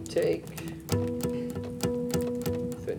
Take 3.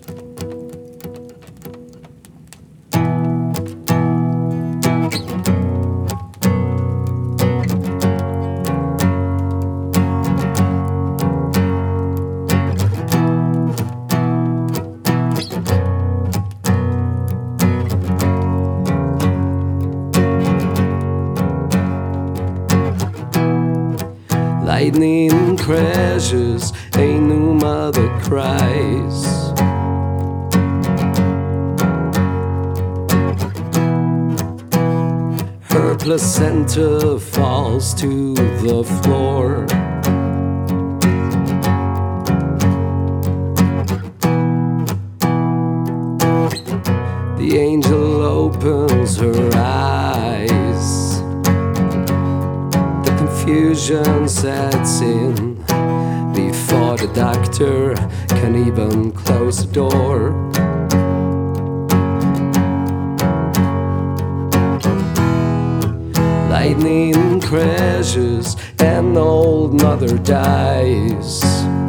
Lightning crashes, a new mother cries. Her placenta falls to the floor. The angel opens her eyes. Confusion sets in before the doctor can even close the door. Lightning crashes, an old mother dies.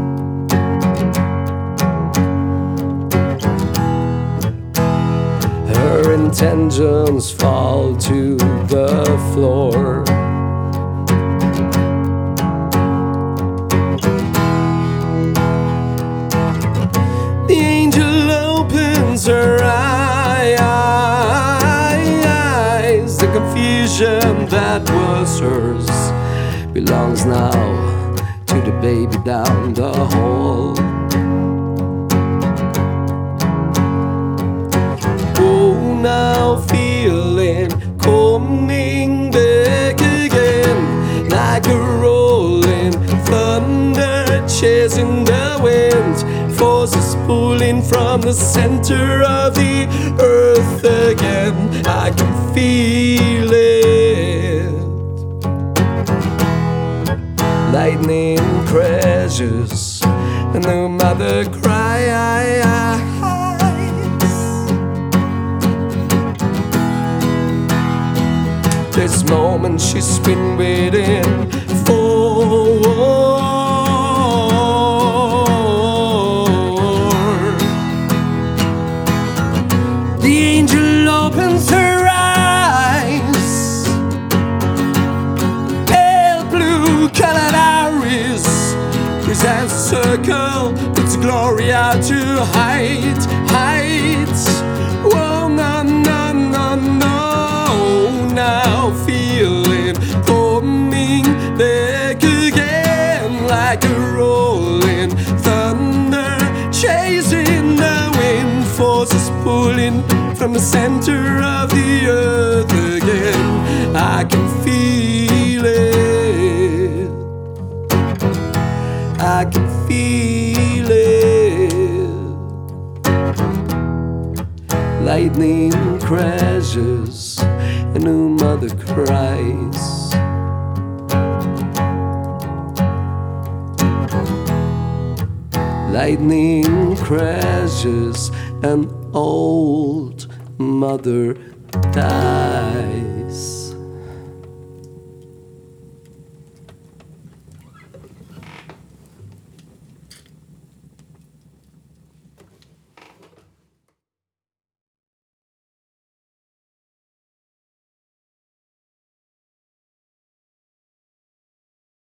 Her intentions fall to the floor. Her eyes, the confusion that was hers belongs now to the baby down the hall. Oh, now feeling coming back again, like a rolling thunder chasing the wind. Forces pulling from the center of the earth again. I can feel it. Lightning crashes, and the mother cries. This moment she's been waiting for. The angel opens her eyes, pale blue colored iris presents a circle, puts glory out to heights. Oh, no, no, no, no. Now feeling coming back again, like a rolling thunder chasing the wind. Forces pulling from the center of the earth again. I can feel it. I can feel it. Lightning crashes, a new mother cries. Lightning crashes, an old mother dies.